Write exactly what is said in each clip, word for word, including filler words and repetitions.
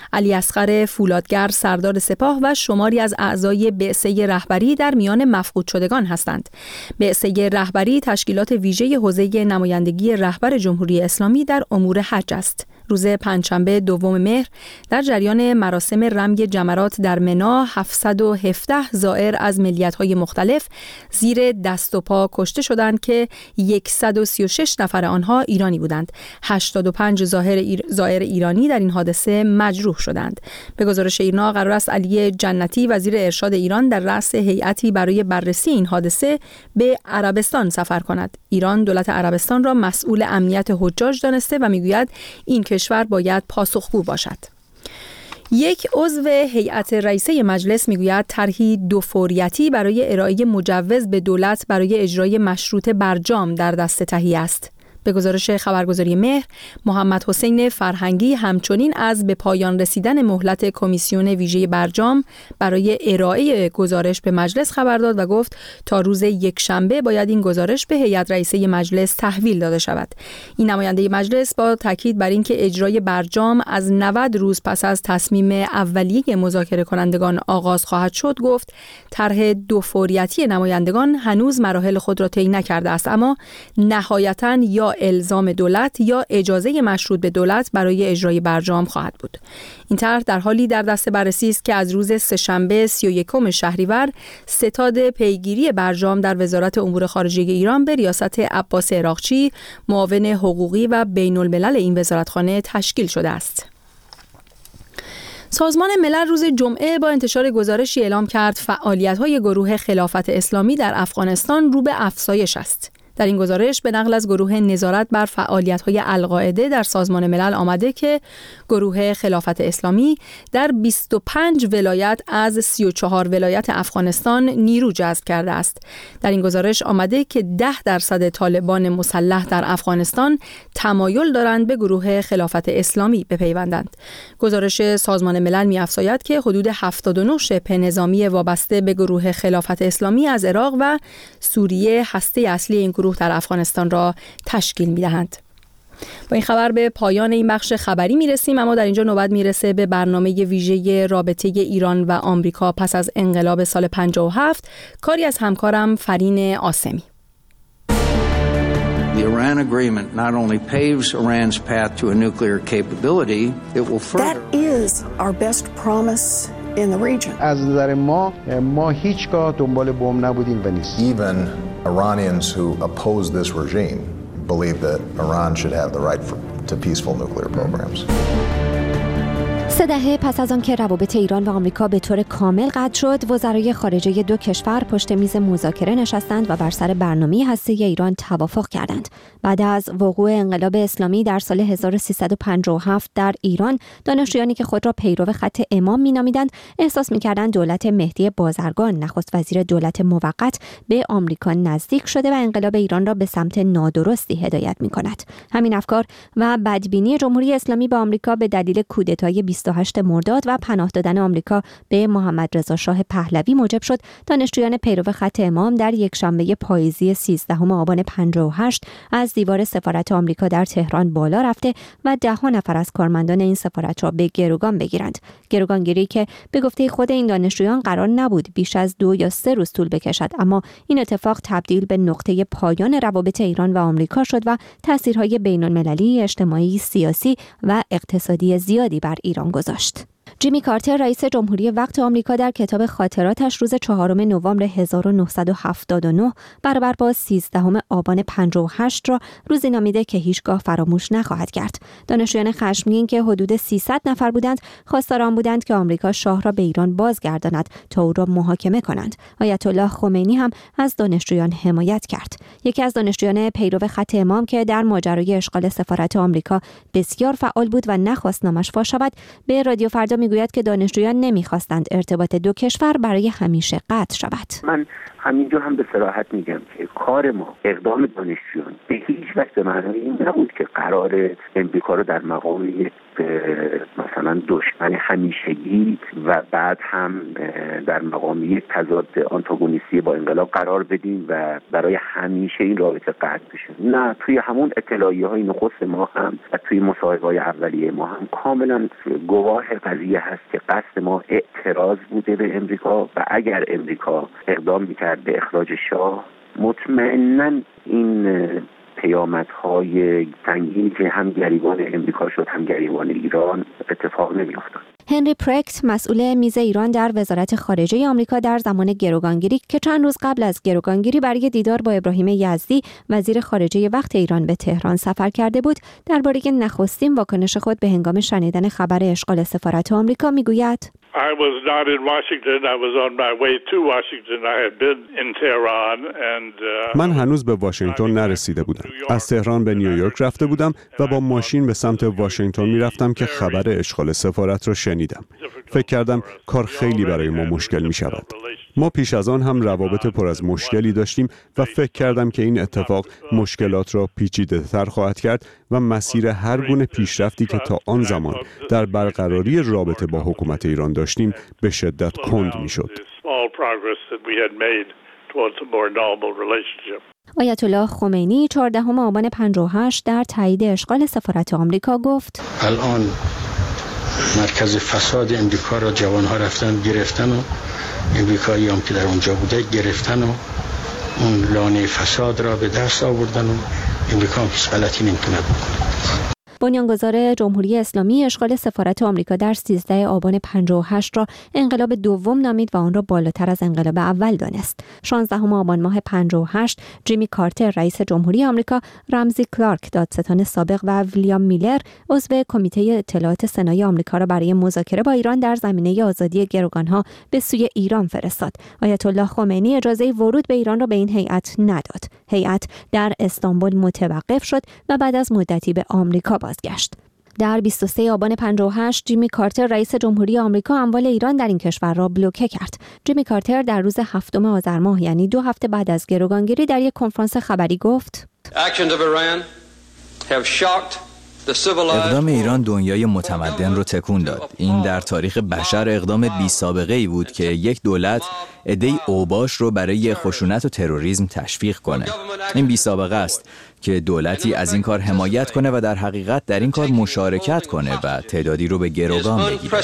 علی اصغر فولادگر سردار سپاه و شماری از اعضای بعثه رهبری در میان مفقود شدگان هستند. بعثه رهبری تشکیلات ویژه حوزه نمایندگی رهبر جمهوری اسلامی در امور حج است. روز پنجشنبه دوم مهر در جریان مراسم رمی جمرات در منی هفتصد و هفده زائر از ملیت‌های مختلف زیر دست و پا کشته شدند که صد و سی و شش نفر آنها ایرانی بودند. هشتاد و پنج زائر ایرانی در این حادثه مجروح شدند. به گزارش ایرنا قرار است علی جنتی وزیر ارشاد ایران در رأس هیئتی برای بررسی این حادثه به عربستان سفر کند. ایران دولت عربستان را مسئول امنیت حجاج دانسته و میگوید این کشور باید پاسخگو باشد. یک عضو هیئت رئیسه مجلس میگوید طرحی دو فوریتی برای ارائه مجوز به دولت برای اجرای مشروط برجام در دست تهیه است. به گزارش خبرگزاری مهر، محمد حسین فرهنگی همچنین از به پایان رسیدن مهلت کمیسیون ویژه برجام برای ارائه گزارش به مجلس خبر داد و گفت تا روز یکشنبه باید این گزارش به هیئت رئیسه مجلس تحویل داده شود. این نماینده مجلس با تاکید بر اینکه اجرای برجام از نود روز پس از تصمیم اولیه مذاکره کنندگان آغاز خواهد شد گفت طرح دو فوریتی نمایندگان هنوز مراحل خود را طی نکرده است، اما نهایتاً یا الزام دولت یا اجازه مشروط به دولت برای اجرای برجام خواهد بود. این طرح در حالی در دست بررسی است که از روز سه‌شنبه سی و یکم شهریور ستاد پیگیری برجام در وزارت امور خارجه ایران به ریاست عباس عراقچی، معاون حقوقی و بین الملل این وزارتخانه تشکیل شده است. سازمان ملل روز جمعه با انتشار گزارشی اعلام کرد فعالیت‌های گروه خلافت اسلامی در افغانستان رو به افزایش است. در این گزارش به نقل از گروه نظارت بر فعالیت‌های القاعده در سازمان ملل آمده که گروه خلافت اسلامی در بیست و پنج ولایت از سی و چهار ولایت افغانستان نیرو جذب کرده است. در این گزارش آمده که ده درصد طالبان مسلح در افغانستان تمایل دارند به گروه خلافت اسلامی بپیوندند. گزارش سازمان ملل می‌افزاید که حدود هفتاد و نه شبه نظامی وابسته به گروه خلافت اسلامی از عراق و سوریه هسته اصلی این گروه در افغانستان را تشکیل می‌دهند. با این خبر به پایان این بخش خبری میرسیم، اما در اینجا نوبت میرسه به برنامه ویژه رابطه ایران و آمریکا پس از انقلاب سال پنجاه و هفت، کاری از همکارم فرین آسمی. The Iran agreement not only paves Iran's path to a nuclear capability, it will further. That is our best promise in the region. از نظر ما ما هیچگاه دنبال بمب نبودیم و نیست. Even Iranians who oppose this regime believe that Iran should have the right for, to peaceful nuclear programs. سه دهه پس از آن که روابط ایران و آمریکا به طور کامل قطع شد، وزرای خارجه دو کشور پشت میز مذاکره نشستند و بر سر برنامه هسته‌ای ایران توافق کردند. بعد از وقوع انقلاب اسلامی در سال هزار و سیصد و پنجاه و هفت در ایران، دانشجویانی که خود را پیرو خط امام می‌نامیدند، احساس می‌کردند دولت مهدی بازرگان، نخست وزیر دولت موقت، به آمریکا نزدیک شده و انقلاب ایران را به سمت نادرستی هدایت می‌کند. همین افکار و بدبینی جمهوری اسلامی به آمریکا به دلیل کودتای بیست و هشت مرداد و پناه دادن آمریکا به محمد رضا شاه پهلوی موجب شد دانشجویان پیرو خط امام در یکشنبه پاییزی سیزدهم آبان پنجاه و هشت از دیوار سفارت آمریکا در تهران بالا رفته و ده ها نفر از کارمندان این سفارت را به گروگان بگیرند. گروگانگیری که به گفته خود این دانشجویان قرار نبود بیش از دو یا سه روز طول بکشد، اما این اتفاق تبدیل به نقطه پایان روابط ایران و آمریکا شد و تاثیرهای بین‌المللی، اجتماعی، سیاسی و اقتصادی زیادی بر ایران گذاشت. جیمی کارتر رئیس جمهوری وقت آمریکا در کتاب خاطراتش روز چهارم نوامبر هزار و نهصد و هفتاد و نه برابر با سیزدهم آبان پنجاه و هشت را روزی نامیده که هیچگاه فراموش نخواهد کرد. دانشجویان خشمگین که حدود سیصد نفر بودند، خواستار آن بودند که آمریکا شاه را به ایران بازگرداند تا او را محاکمه کنند. آیت الله خمینی هم از دانشجویان حمایت کرد. یکی از دانشجویان پیرو خط امام که در ماجرای اشغال سفارت آمریکا بسیار فعال بود و نخواست نامش فاش شود، به رادیو فردا میگوید که دانشجویان نمیخواستند ارتباط دو کشور برای همیشه قطع شود. من همینجا هم به صراحت میگم که کار ما، اقدام دانشجویان به هیچ وجه به معنای این نبود که قرار امریکا رو در مقام یک مثلا دشمن همیشگی و بعد هم در مقام یک تضاد آنتاگونیستی با انقلاب قرار بدیم و برای همیشه این رابطه قطع بشه. نه، توی همون اطلاعیه‌های نخست ما هم و توی مصاحبه‌های اولیه ما هم کاملا گواه قضیه هست که قصد ما اعتراض بوده به امریکا و اگر امریکا اقدام می‌کرد به اخراج شاه، مطمئناً این پیامدهای سنگینی که هم گریبان امریکا شد هم گریبان ایران اتفاق نمی‌افتاد. هنری پرکت، مسئول میز ایران در وزارت خارجه آمریکا در زمان گروگانگیری که چند روز قبل از گروگانگیری برای دیدار با ابراهیم یزدی وزیر خارجه وقت ایران به تهران سفر کرده بود، درباره نخستین واکنش خود به هنگام شنیدن خبر اشغال سفارت آمریکا میگوید: I was not in Washington. I was on my way to Washington. I had been in Tehran and uh, من هنوز به واشنگتن نرسیده بودم. از تهران به نیویورک رفته بودم و با ماشین به سمت واشنگتن میرفتم که خبر اشغال سفارت را شنیدم. فکر کردم کار خیلی برای ما مشکل می شود. ما پیش از آن هم روابط پر از مشکلی داشتیم و فکر کردم که این اتفاق مشکلات را پیچیده‌تر خواهد کرد و مسیر هر گونه پیشرفتی که تا آن زمان در برقراری رابطه با حکومت ایران داشتیم به شدت کند می‌شد. آیت الله خمینی چهاردهم آبان پنجاه و هشت در تایید اشغال سفارت آمریکا گفت: الان مرکز فساد امریکا را جوانها رفتن گرفتن و امریکایی هم که در اونجا بوده گرفتن و اون لانه فساد را به دست آوردن و امریکا هم هیچ غلطی نمیتونه بکنه. بنیانگذار جمهوری اسلامی اشغال سفارت آمریکا در سیزده آبان پنجاه و هشت را انقلاب دوم نامید و آن را بالاتر از انقلاب اول دانست. شانزدهم آبان ماه پنجاه و هشت جیمی کارتر رئیس جمهوری آمریکا، رمزی کلارک دادستان سابق و ویلیام میلر عضو کمیته اطلاعات سنای آمریکا را برای مذاکره با ایران در زمینه آزادی گروگانها به سوی ایران فرستاد. آیت الله خمینی اجازه ورود به ایران را به این هیئت نداد. هیئت در استانبول متوقف شد و بعد از مدتی به آمریکا بازگشت. در بیست و سوم آبان پنجاه و هشت جیمی کارتر رئیس جمهوری آمریکا اموال ایران در این کشور را بلوکه کرد. جیمی کارتر در روز هفتم آذر ماه یعنی دو هفته بعد از گروگانگیری در یک کنفرانس خبری گفت: اقدام ایران دنیای متمدن رو تکون داد. این در تاریخ بشر اقدام بی سابقه ای بود که یک دولت عده‌ای اوباش رو برای خشونت و تروریسم تشویق کنه. این بی سابقه است که دولتی از این کار حمایت کنه و در حقیقت در این کار مشارکت کنه و تعدادی رو به گروگان بگیره.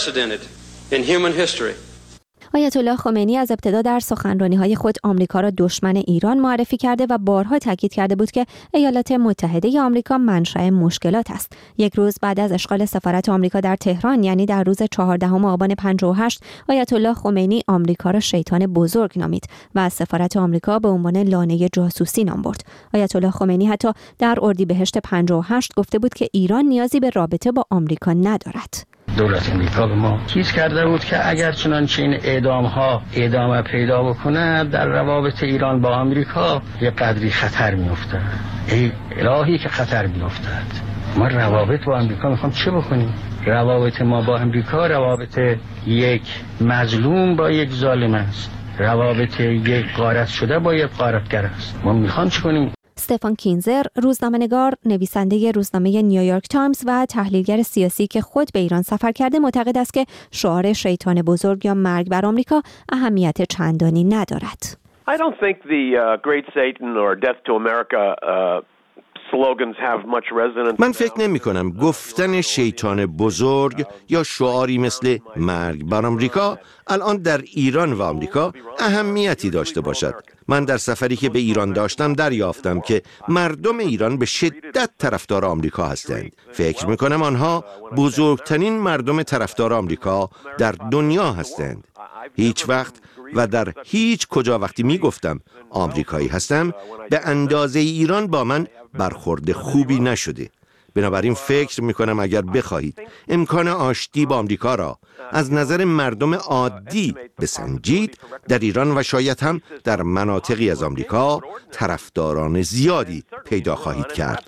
آیت الله خمینی از ابتدا در سخنرانی‌های خود آمریکا را دشمن ایران معرفی کرده و بارها تاکید کرده بود که ایالات متحده آمریکا منشأ مشکلات است. یک روز بعد از اشغال سفارت آمریکا در تهران یعنی در روز چهاردهم آبان پنجاه و هشت آیت الله خمینی آمریکا را شیطان بزرگ نامید و از سفارت آمریکا به عنوان لانه جاسوسی نام برد. آیت الله خمینی حتی در اردیبهشت پنجاه و هشت گفته بود که ایران نیازی به رابطه با آمریکا ندارد. دولت امریکا به ما چیز کرده بود که اگر چنانچه این اعدام ها ادامه پیدا بکنه در روابط ایران با آمریکا یه قدری خطر میافتد. ای الهی که خطر میافتد. ما روابط با آمریکا میخوام چه بکنیم؟ روابط ما با آمریکا روابط یک مظلوم با یک ظالم است. روابط یک غارت شده با یک غارتگر است. ما میخوام چه کنیم؟ استفان کینزر، روزنامه‌نگار، نویسنده روزنامه نیویورک تایمز و تحلیلگر سیاسی که خود به ایران سفر کرده، معتقد است که شعار شیطان بزرگ یا مرگ بر آمریکا اهمیت چندانی ندارد. I don't think the uh, Great Satan or Death to America uh, slogans have much resonance. من فکر نمی کنم گفتن شیطان بزرگ یا شعاری مثل مرگ بر آمریکا الان در ایران و آمریکا اهمیتی داشته باشد. من در سفری که به ایران داشتم دریافتم که مردم ایران به شدت طرفدار آمریکا هستند. فکر می کنم آنها بزرگترین مردم طرفدار آمریکا در دنیا هستند. هیچ وقت و در هیچ کجا وقتی می گفتم آمریکایی هستم به اندازه ایران با من برخورد خوبی نشده. بنابراین فکر می کنم اگر بخواهید امکان آشتی با آمریکا را از نظر مردم عادی بسنجید، در ایران و شاید هم در مناطقی از آمریکا طرفداران زیادی پیدا خواهید کرد.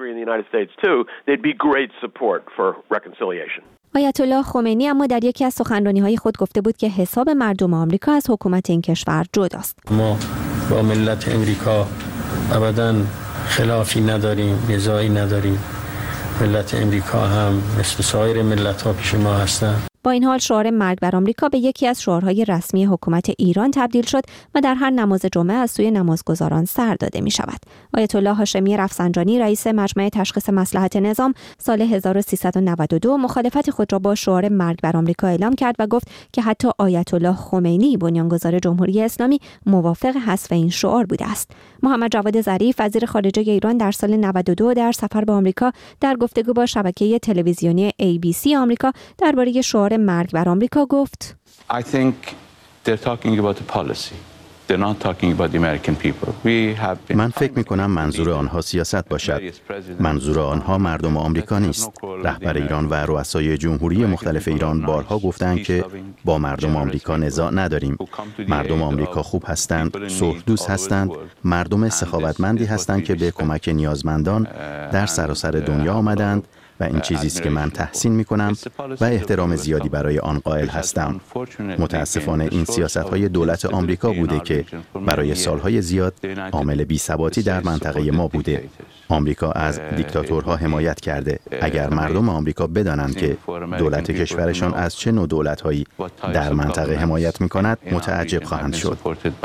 آیت الله خمینی اما در یکی از سخنرانی‌های خود گفته بود که حساب مردم آمریکا از حکومت این کشور جداست. ما با ملت امریکا ابداً خلافی نداریم، نزاعی نداریم. ملت امریکا هم مثل سایر ملت‌ها پیش ما هستند. با این حال شعار مرگ بر آمریکا به یکی از شعارهای رسمی حکومت ایران تبدیل شد و در هر نماز جمعه از سوی نمازگزاران سر داده می شود. آیت الله هاشمی رفسنجانی رئیس مجمع تشخیص مصلحت نظام سال هزار و سیصد و نود و دو مخالفت خود را با شعار مرگ بر آمریکا اعلام کرد و گفت که حتی آیت الله خمینی بنیانگذار جمهوری اسلامی موافق حذف این شعار بوده است. محمد جواد ظریف وزیر خارجه ایران در سال نود و دو در سفر به آمریکا در گفتگو با شبکه تلویزیونی ای بی سی آمریکا درباره شعار مرگ بر آمریکا گفت I think they're talking about the policy. They're not talking about the American people. We have been من فکر می کنم منظور آنها سیاست باشد. منظور آنها مردم آمریکا نیست. رهبر ایران و رؤسای جمهوری مختلف ایران بارها گفتند که با مردم آمریکا نزاع نداریم. مردم آمریکا خوب هستند، صلح دوست هستند، مردم سخاوتمندی هستند که به کمک نیازمندان در سراسر دنیا آمدند و این چیزی است که من تحسین می‌کنم و احترام زیادی برای آن قائل هستم. متأسفانه این سیاست‌های دولت آمریکا بوده که برای سال‌های زیاد عامل بی‌ثباتی در منطقه ما بوده. آمریکا از دیکتاتورها حمایت کرده. اگر مردم آمریکا بدانند که دولت کشورشان از چه نوع دولت‌هایی در منطقه حمایت می‌کند، متعجب خواهند شد.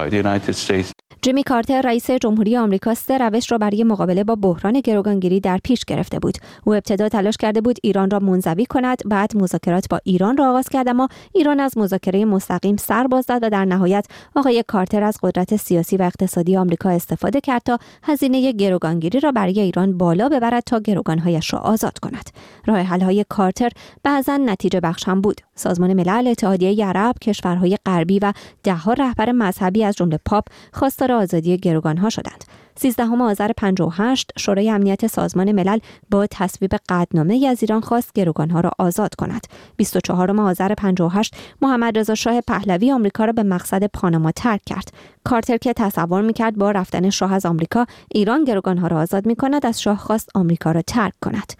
جیمی کارتر رئیس جمهوری آمریکا سه روش را برای مقابله با بحران گروگانگیری در پیش گرفته بود. او ابتدا تلاش کرده بود ایران را منزوی کند، بعد مذاکرات با ایران را آغاز کرد، اما ایران از مذاکره مستقیم سر باز داد و در نهایت آقای کارتر از قدرت سیاسی و اقتصادی آمریکا استفاده کرد تا هزینه گروگانگیری را برای ایران بالا ببرد تا گروگانهایش را آزاد کند. راه حل‌های کارتر بعضاً نتیجه بخش هم بود. سازمان ملل، اتحادیه عرب، کشورهای غربی و ده‌ها رهبر مذهبی از جمله پاپ خواستار آزادی گروگانها شدند. سیزدهم آذر پنجاه و هشت شورای امنیت سازمان ملل با تصویب قطعنامه از ایران خواست گروگانها را آزاد کند. بیست و چهارم آذر پنجاه و هشت محمد رضا شاه پهلوی آمریکا را به مقصد پاناما ترک کرد. کارتر که تصور می‌کرد با رفتن شاه از آمریکا ایران گروگانها را آزاد می‌کند، از شاه خواست آمریکا را ترک کند.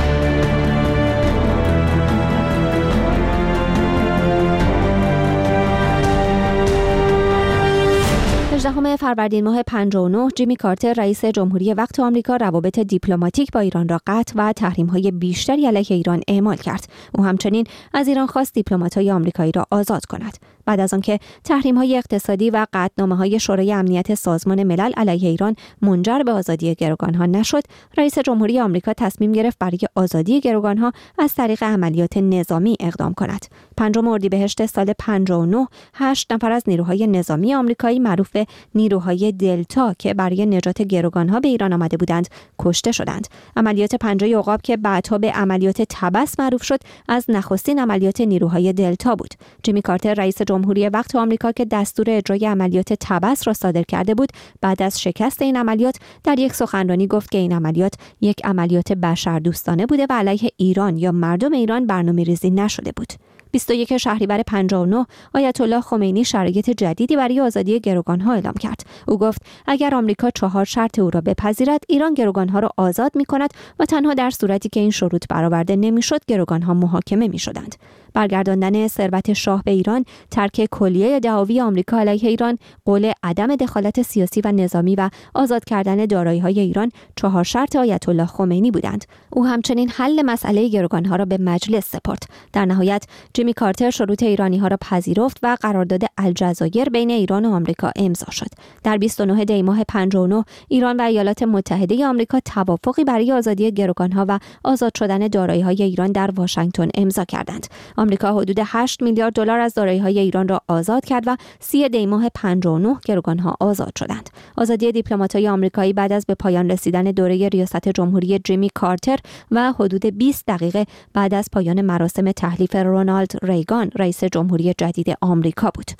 هجدهم فروردین ماه پنجاه و نه جیمی کارتر رئیس جمهوری وقت آمریکا روابط دیپلماتیک با ایران را قطع و تحریم‌های بیشتری علیه ایران اعمال کرد. او همچنین از ایران خواست دیپلمات‌های آمریکایی را آزاد کند. بعد از آنکه تحریم‌های اقتصادی و قطعنامه‌های شورای امنیت سازمان ملل علیه ایران منجر به آزادی گروگانها نشد، رئیس جمهوری آمریکا تصمیم گرفت برای آزادی گروگانها از طریق عملیات نظامی اقدام کند. پنجم اردیبهشت سال پنجاه و نه هشت نفر از نیروهای نظامی آمریکایی معروف به نیروهای دلتا که برای نجات گروگانها به ایران آمده بودند کشته شدند. عملیات پنجه عقاب که بعدها به عملیات تبس معروف شد از نخستین عملیات نیروهای دلتا بود. جیمی کارتر رئیس جمهوری وقت آمریکا که دستور اجرای عملیات تبس را صادر کرده بود، بعد از شکست این عملیات در یک سخنرانی گفت که این عملیات یک عملیات بشردوستانه بوده و علیه ایران یا مردم ایران برنامه‌ریزی نشده بود. بیست و یک شهریور پنجاه و نه آیت الله خمینی شرایط جدیدی برای آزادی گروگانها اعلام کرد. او گفت اگر آمریکا چهار شرط او را بپذیرد، ایران گروگانها را آزاد می‌کند و تنها در صورتی که این شروط برآورده نمی‌شد گروگانها محاکمه می‌شدند. برگرداندن ثروت شاه به ایران، ترک کلیه دعاوی آمریکا علیه ایران، قول عدم دخالت سیاسی و نظامی و آزاد کردن دارایی‌های ایران چهار شرط آیت الله خمینی بودند. او همچنین حل مسئله گروگانها را به مجلس سپرد. در نهایت جیمی کارتر شروط ایرانی‌ها را پذیرفت و قرارداد الجزایر بین ایران و آمریکا امضا شد. در بیست و نه دی ماه پنجاه و نه ایران و ایالات متحده آمریکا توافقی برای آزادی گروگانها و آزاد شدن دارایی‌های ایران در واشنگتن امضا کردند. آمریکا حدود هشت میلیارد دلار از دارایی‌های ایران را آزاد کرد و سی دی ماه پنجاه و نه گروگانها آزاد شدند. آزادی دیپلمات‌های آمریکایی بعد از به پایان رسیدن دوره ریاست جمهوری جیمی کارتر و حدود بیست دقیقه بعد از پایان مراسم تحلیف رونالد ریگان رئیس جمهوری جدید آمریکا بود.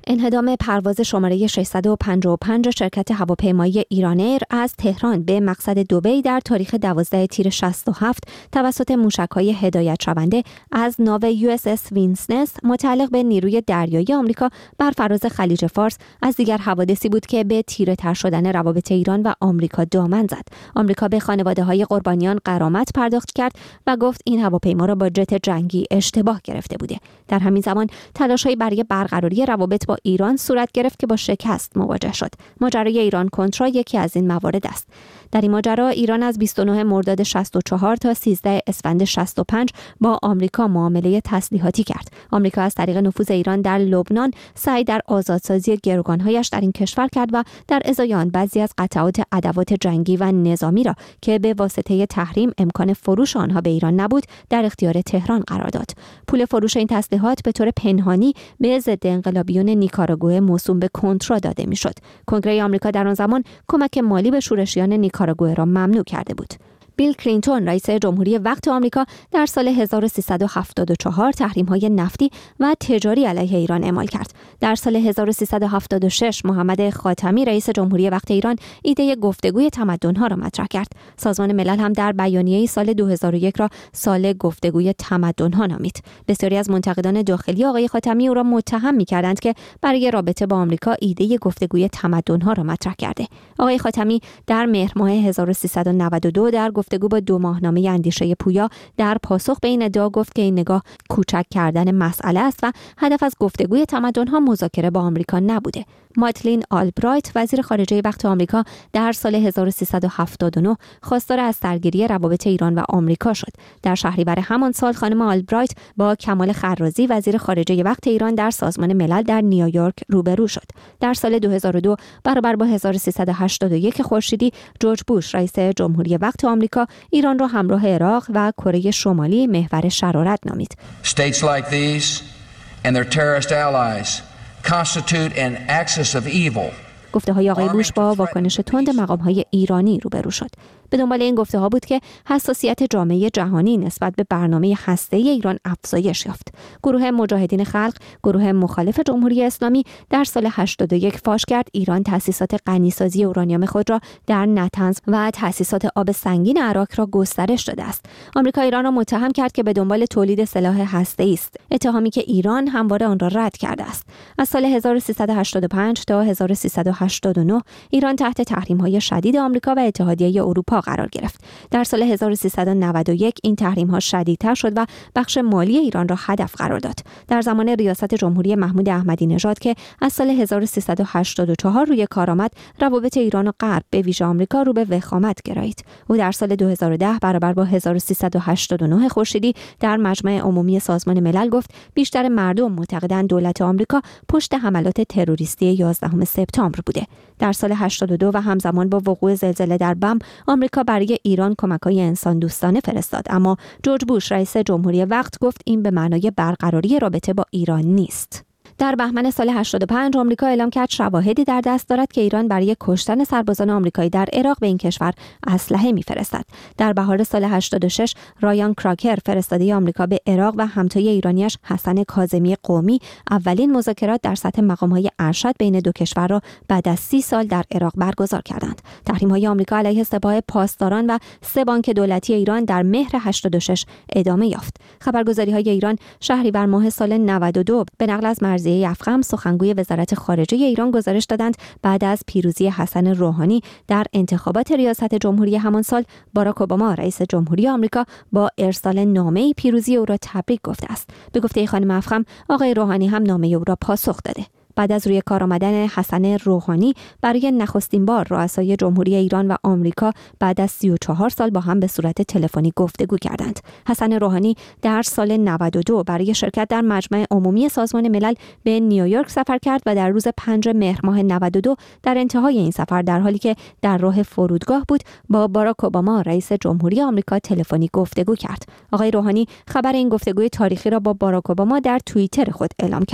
انهدام پرواز شماره ششصد و پنجاه و پنج شرکت هواپیمایی ایران ایر از تهران به مقصد دبی در تاریخ دوازده تیر شصت و هفت توسط موشک‌های هدایت شونده از ناو یو اس اس وینسنس متعلق به نیروی دریایی آمریکا بر فراز خلیج فارس از دیگر حوادثی بود که به تیره‌تر شدن روابط ایران و آمریکا دامن زد. آمریکا به خانواده‌های قربانیان غرامت پرداخت کرد و گفت این هواپیما را با جت جنگی اشتباه گرفته بوده. در همین زمان تلاش‌هایی برای برقراری روابط با ایران صورت گرفت که با شکست مواجه شد. ماجرای ایران کنترا یکی از این موارد است. در این ماجرا ایران از بیست و نه مرداد شصت و چهار تا سیزده اسفند شصت و پنج با آمریکا معامله تسلیحاتی کرد. آمریکا از طریق نفوذ ایران در لبنان سعی در آزادسازی گروگان‌هایش در این کشور کرد و در ازای آن بعضی از قطعات ادوات جنگی و نظامی را که به واسطه تحریم امکان فروش آنها به ایران نبود در اختیار تهران قرار داد. پول فروش این تسلیحات به طور پنهانی به ضد انقلابیون نیکاراگوئه موسوم به کنترا داده میشد. کنگره آمریکا در آن زمان کمک مالی به شورشیان نیکاراگوئه را ممنوع کرده بود. بیل کلینتون رئیس جمهوری وقت آمریکا در سال هزار و سیصد و هفتاد و چهار تحریم‌های نفتی و تجاری علیه ایران اعمال کرد. در سال هزار و سیصد و هفتاد و شش محمد خاتمی رئیس جمهوری وقت ایران ایده گفتگوی تمدن‌ها را مطرح کرد. سازمان ملل هم در بیانیه‌ای سال دو هزار و یک را سال گفتگوی تمدن‌ها نامید. بسیاری از منتقدان داخلی آقای خاتمی او را متهم می‌کردند که برای رابطه با آمریکا ایده گفتگوی تمدن‌ها را مطرح کرده. آقای خاتمی در مهر ماه هزار و سیصد و نود و دو در گفتگو با دو ماهنامه اندیشه پویا در پاسخ به این ادعا گفت که این نگاه کوچک کردن مسئله است و هدف از گفتگوی تمدن‌ها مذاکره با آمریکا نبوده. مایتلین آلبرایت وزیر خارجه وقت آمریکا در سال هزار و سیصد و هفتاد و نه خواستار از درگیری روابط ایران و آمریکا شد. در شهریور همان سال خانم آلبرایت با کمال خرازی وزیر خارجه وقت ایران در سازمان ملل در نیویورک روبرو شد. در سال دو هزار و دو برابر با هزار و سیصد و هشتاد و یک خورشیدی جورج بوش رئیس جمهوری وقت آمریکا ایران را همراه عراق و کره شمالی محور شرارت نامید. States like these and their terrorist allies constitute an axis of evil. گفته های آقای بوش با واکنش تند مقام های ایرانی روبرو شد. به دنبال این گفته ها بود که حساسیت جامعه جهانی نسبت به برنامه هسته‌ای ایران افزایش یافت. گروه مجاهدین خلق، گروه مخالف جمهوری اسلامی در سال هشتاد و یک فاش کرد ایران تأسیسات غنیسازی اورانیوم خود را در نطنز و تأسیسات آب سنگین عراق را گسترش داده است. آمریکا ایران را متهم کرد که به دنبال تولید سلاح هسته‌ای است، اتهامی که ایران همواره آن را رد کرده است. از سال هزار و سیصد و هشتاد و پنج تا هزار و سیصد و هشتاد و نه ایران تحت تحریم‌های شدید آمریکا و اتحادیه اروپا قرار گرفت. در سال هزار و سیصد و نود و یک این تحریم‌ها شدیدتر شد و بخش مالی ایران را هدف قرار داد. در زمان ریاست جمهوری محمود احمدی نژاد که از سال هزار و سیصد و هشتاد و چهار روی کار آمد، روابط ایران و غرب به ویژه آمریکا رو به وخامت گرایید. او در سال دو هزار و ده برابر با هزار و سیصد و هشتاد و نه خورشیدی در مجمع عمومی سازمان ملل گفت بیشتر مردم معتقدند دولت آمریکا پشت حملات تروریستی یازدهم سپتامبر بوده. در سال هشتاد و دو و همزمان با وقوع زلزله در بم آمریکا برای ایران کمک‌های انسان دوستانه فرستاد، اما جورج بوش رئیس جمهوری وقت گفت این به معنای برقراری رابطه با ایران نیست. در بهمن سال هشتاد و پنج آمریکا اعلام کرد شواهدی در دست دارد که ایران برای کشتن سربازان آمریکایی در عراق به این کشور اسلحه می‌فرستد. در بهار سال هشتاد و شش رایان کراکر فرستاده آمریکا به عراق و همتای ایرانیش حسن کاظمی قومی اولین مذاکرات در سطح مقام‌های ارشد بین دو کشور را بعد از سی سال در عراق برگزار کردند. تحریم‌های آمریکا علیه سپاه پاسداران و سه بانک دولتی ایران در مهر هشتاد و شش ادامه یافت. خبرگزاری‌های ایران شهریور ماه سال نود و دو به نقل از مرزیه افخم سخنگوی وزارت خارجه ایران گزارش دادند بعد از پیروزی حسن روحانی در انتخابات ریاست جمهوری همان سال باراک اوباما رئیس جمهوری آمریکا با ارسال نامه‌ای پیروزی او را تبریک گفته است. به گفته خانم افخم آقای روحانی هم نامه او را پاسخ داده. بعد از روی کار آمدن حسن روحانی برای نخستین بار رؤسای جمهوری ایران و آمریکا بعد از سی و چهار سال با هم به صورت تلفنی گفتگو کردند. حسن روحانی در سال نود و دو برای شرکت در مجمع عمومی سازمان ملل به نیویورک سفر کرد و در روز پنج مهر ماه نود و دو در انتهای این سفر در حالی که در راه فرودگاه بود با باراک اوباما رئیس جمهوری آمریکا تلفنی گفتگو کرد. آقای روحانی خبر این گفتگوی تاریخی را با باراک اوباما در توییتر خود اعلام کرد.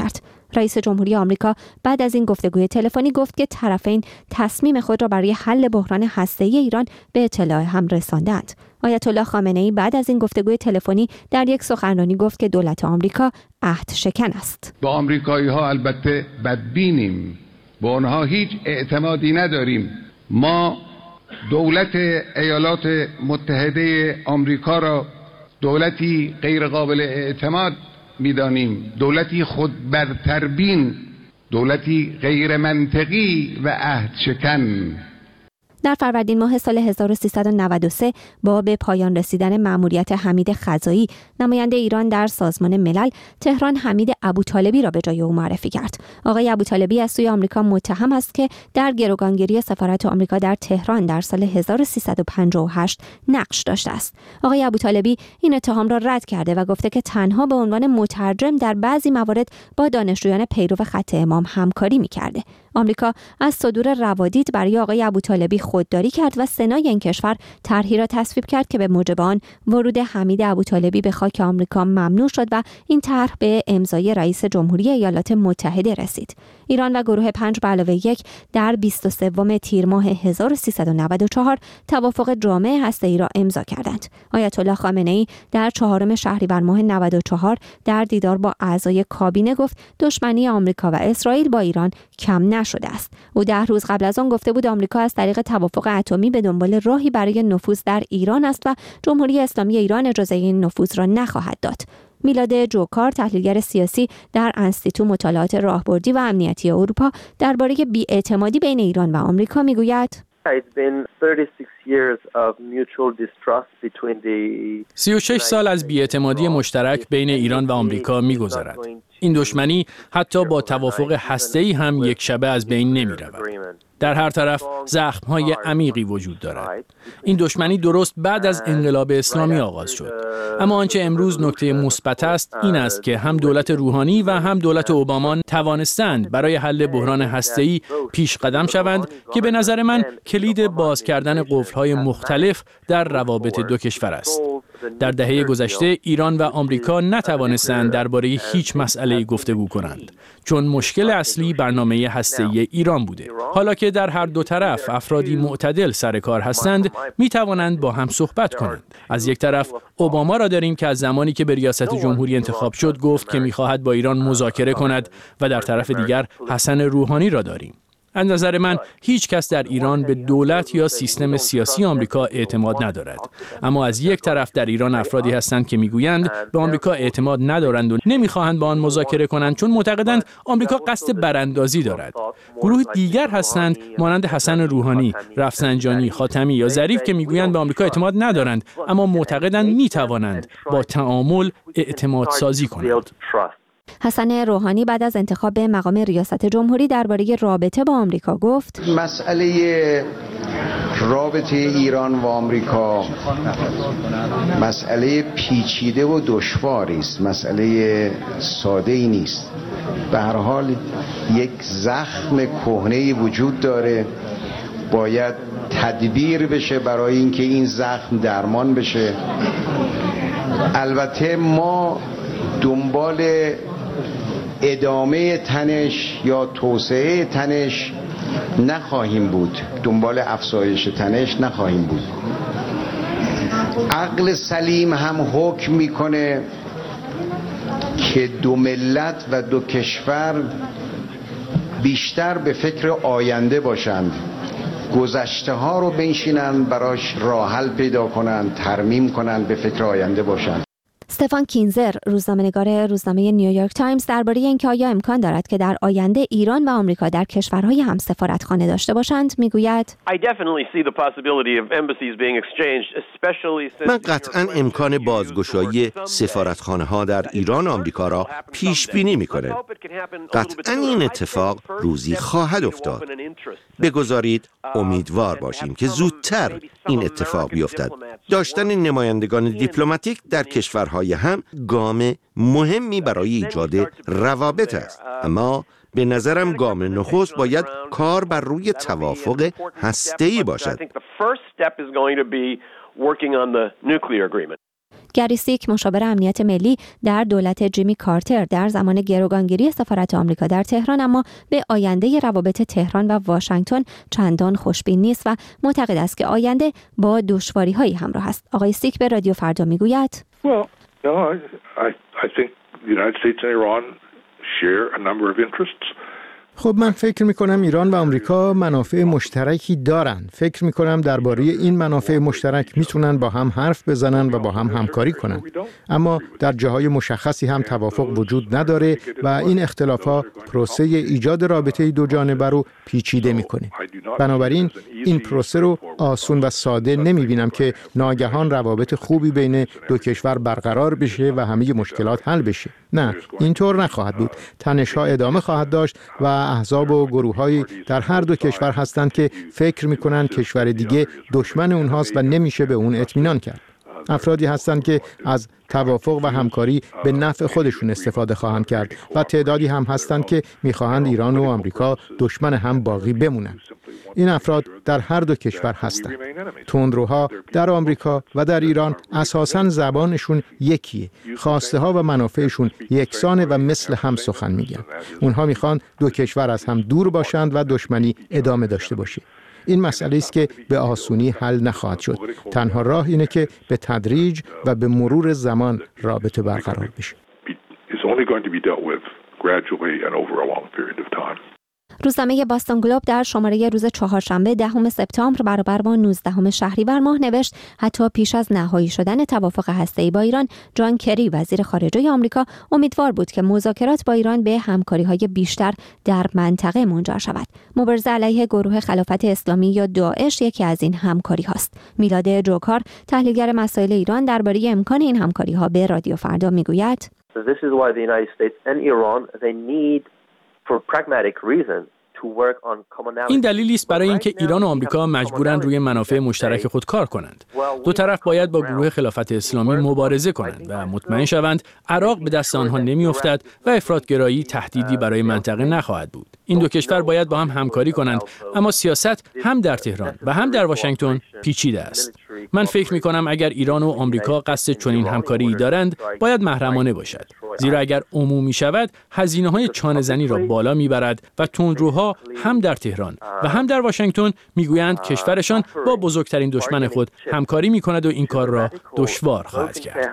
رئیس جمهوری آمریکا بعد از این گفتگوی تلفنی گفت که طرفین تصمیم خود را برای حل بحران هسته‌ای ایران به اطلاع هم رساندند. آیت الله خامنه‌ای بعد از این گفتگوی تلفنی در یک سخنرانی گفت که دولت آمریکا عهد شکن است. با آمریکایی‌ها البته بدبینیم، به آنها هیچ اعتمادی نداریم. ما دولت ایالات متحده آمریکا را دولتی غیر قابل اعتماد می‌دانیم، دولتی خود برتربین، دولتی غیر منطقی و عهد شکن. در فروردین ماه سال هزار و سیصد و نود و سه با به پایان رسیدن مأموریت حمید خزایی نماینده ایران در سازمان ملل، تهران حمید ابوطالبی را به جای او معرفی کرد. آقای ابوطالبی از سوی آمریکا متهم است که در گروگانگیری سفارت آمریکا در تهران در سال هزار و سیصد و پنجاه و هشت نقش داشته است. آقای ابوطالبی این اتهام را رد کرده و گفته که تنها به عنوان مترجم در بعضی موارد با دانشجویان پیرو خط امام همکاری می‌کرده. آمریکا از صدور روادید برای آقای ابوطالبی خودداری کرد و سنای این کشور طرحی را تصویب کرد که به موجب آن ورود حمید ابوطالبی به خاک آمریکا ممنوع شد و این طرح به امضای رئیس جمهوری ایالات متحده رسید. ایران و گروه پنج به علاوه یک در بیست و سوم تیر ماه هزار و سیصد و نود و چهار توافق جامع هسته‌ای را امضا کردند. آیت الله خامنه‌ای در چهارم شهریور ماه نود و چهار در دیدار با اعضای کابینه گفت دشمنی آمریکا و اسرائیل با ایران کم نشده است. او ده روز قبل از آن گفته بود آمریکا از طریق توافق اتمی به دنبال راهی برای نفوذ در ایران است و جمهوری اسلامی ایران اجازه این نفوذ را نخواهد داد. میلاد جوکار، تحلیلگر سیاسی در انستیتو مطالعات راهبردی و امنیتی اروپا، درباره بی‌اعتمادی بین ایران و آمریکا میگوید: سی و شش سال از بی‌اعتمادی مشترک بین ایران و آمریکا می‌گذرد. این دشمنی حتی با توافق هسته‌ای هم یک شبه از بین نمی‌رود. در هر طرف زخم‌های عمیقی وجود دارد. این دشمنی درست بعد از انقلاب اسلامی آغاز شد. اما آنچه امروز نکته مثبت است این است که هم دولت روحانی و هم دولت اوباما توانستند برای حل بحران هسته‌ای پیش قدم شوند که به نظر من کلید باز کردن قفل‌های مختلف در روابط دو کشور است. در دهه گذشته ایران و آمریکا نتوانستند درباره هیچ مسئله‌ای گفتگو کنند، چون مشکل اصلی برنامه هسته‌ای ایران بوده. حالا که در هر دو طرف افرادی معتدل سر کار هستند، می توانند با هم صحبت کنند. از یک طرف اوباما را داریم که از زمانی که به ریاست جمهوری انتخاب شد گفت که می‌خواهد با ایران مذاکره کند و در طرف دیگر حسن روحانی را داریم. از نظر من هیچ کس در ایران به دولت یا سیستم سیاسی آمریکا اعتماد ندارد. اما از یک طرف در ایران افرادی هستند که میگویند به آمریکا اعتماد ندارند و نمیخواهند با آن مذاکره کنند چون معتقدند آمریکا قصد براندازی دارد. گروه دیگر هستند مانند حسن روحانی، رفسنجانی، خاتمی یا ظریف که میگویند به آمریکا اعتماد ندارند اما معتقدند میتوانند با تعامل اعتماد سازی کنند. حسن روحانی بعد از انتخاب به مقام ریاست جمهوری درباره رابطه با آمریکا گفت: مسئله رابطه ایران و آمریکا مسئله پیچیده و دشواری است، مسئله ساده ای نیست. به هر حال یک زخم کهنه‌ای وجود داره، باید تدبیر بشه برای اینکه این زخم درمان بشه. البته ما دنبال ادامه تنش یا توسعه تنش نخواهیم بود، دنبال افزایش تنش نخواهیم بود. عقل سلیم هم حکم میکنه که دو ملت و دو کشور بیشتر به فکر آینده باشند، گذشته ها رو بنشینند براش راه حل پیدا کنند، ترمیم کنند، به فکر آینده باشند. استفان کینزر، روزنامه‌نگار روزنامه نیویورک تایمز، درباره اینکه آیا امکان دارد که در آینده ایران و آمریکا در کشورهای هم سفارتخانه داشته باشند، میگوید: من قطعاً امکان بازگشایی سفارتخانه‌ها در ایران و آمریکا را پیش بینی می‌کنم. قطعاً این اتفاق روزی خواهد افتاد. بگذارید امیدوار باشیم که زودتر این اتفاق بیفتد. داشتن نمایندگان دیپلماتیک در کشورهای هم گام مهمی برای ایجاد روابط است، اما به نظرم گام نخست باید کار بر روی توافق هسته‌ای باشد. گری سیک مشاور امنیت ملی در دولت جیمی کارتر در زمان گروگانگیری سفارت آمریکا در تهران اما به آینده روابط تهران و واشنگتن چندان خوشبین نیست و معتقد است که آینده با دشواری‌هایی همراه است. آقای سیک به رادیو فردا میگوید Well, no, I, I, I think the United States and Iran share a number of interests. خب من فکر میکنم ایران و آمریکا منافع مشترکی دارن. فکر میکنم درباره این منافع مشترک میتونن با هم حرف بزنن و با هم همکاری کنن. اما در جاهای مشخصی هم توافق وجود نداره و این اختلافات پروسه ایجاد رابطه دو جانبه رو پیچیده میکنه. بنابراین این پروسه رو آسون و ساده نمیبینم که ناگهان روابط خوبی بین دو کشور برقرار بشه و همه مشکلات حل بشه. نه، اینطور نخواهد بود. تنش‌ها ادامه خواهد داشت و احزاب و گروه‌هایی در هر دو کشور هستند که فکر می‌کنند کشور دیگه دشمن اونهاست و نمیشه به اون اطمینان کرد. افرادی هستند که از توافق و همکاری به نفع خودشون استفاده خواهند کرد و تعدادی هم هستند که می‌خواهند ایران و آمریکا دشمن هم باقی بمونند. این افراد در هر دو کشور هستند. تندروها در آمریکا و در ایران اساساً زبانشون یکیه. خواسته ها و منافعشون یکسانه و مثل هم سخن میگن. اونها میخوان دو کشور از هم دور باشند و دشمنی ادامه داشته باشه. این مسئله است که به آسونی حل نخواهد شد. تنها راه اینه که به تدریج و به مرور زمان رابطه برقرار بشه. روزنامه باستون گلوب در شماره روز چهارشنبه دهم سپتامبر برابر با نوزدهم شهریور ماه نوشت حتی پیش از نهایی شدن توافق هسته‌ای با ایران، جان کری وزیر خارجه آمریکا امیدوار بود که مذاکرات با ایران به همکاری‌های بیشتر در منطقه منجر شود. مبارزه علیه گروه خلافت اسلامی یا داعش یکی از این همکاری هاست. میلاد جوکار تحلیلگر مسائل ایران درباره امکان این همکاری‌ها به رادیو فردا میگوید این دلیلی است برای اینکه ایران و آمریکا مجبورند روی منافع مشترک خود کار کنند. دو طرف باید با گروه خلافت اسلامی مبارزه کنند و مطمئن شوند عراق به دست آنها نمیافتد و افراطگرایی تهدیدی برای منطقه نخواهد بود. این دو کشور باید با هم همکاری کنند، اما سیاست هم در تهران و هم در واشنگتن پیچیده است. من فکر می کنم اگر ایران و آمریکا قصد چنین همکاری دارند، باید محرمانه باشد. زیرا اگر عمومی شود، هزینه‌های چانه‌زنی را بالا میبرد و تندروها هم در تهران و هم در واشنگتن میگویند کشورشان با بزرگترین دشمن خود همکاری میکند و این کار را دشوار خواهد کرد.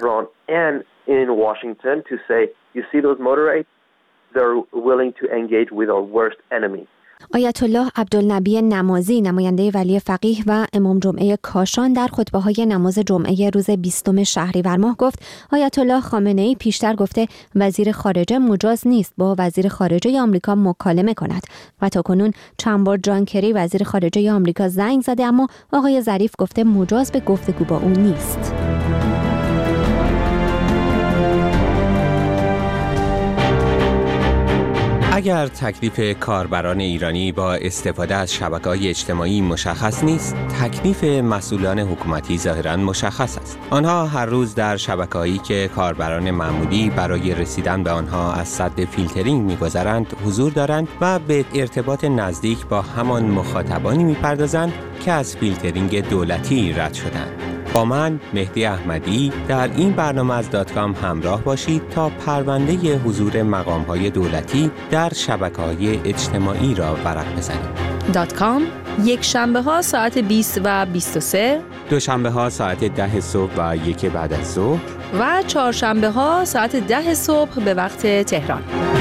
آیت الله عبدالنبی نمازی نماینده ولی فقیه و امام جمعه کاشان در خطبه‌های نماز جمعه روز بیستم شهریور ماه گفت آیت الله خامنه‌ای پیشتر گفته وزیر خارجه مجاز نیست با وزیر خارجه آمریکا مکالمه کند و تاکنون چند بار جان کری وزیر خارجه آمریکا زنگ زده اما آقای ظریف گفته مجاز به گفتگو با او نیست. اگر تکلیف کاربران ایرانی با استفاده از شبکه‌های اجتماعی مشخص نیست، تکلیف مسئولان حکومتی ظاهراً مشخص است. آنها هر روز در شبکه‌هایی که کاربران معمولی برای رسیدن به آنها از سد فیلترینگ می‌گذرند حضور دارند و به ارتباط نزدیک با همان مخاطبانی می‌پردازند که از فیلترینگ دولتی رد شدند. با من مهدی احمدی در این برنامه از دات کام همراه باشید تا پرونده حضور مقام‌های دولتی در شبکه‌های اجتماعی را ورق بزنیم. دات کام یک شنبه ها ساعت بیست و بیست و سه، دوشنبه ها ساعت ده صبح و یک بعد از ظهر و چهارشنبه ها ساعت ده صبح به وقت تهران.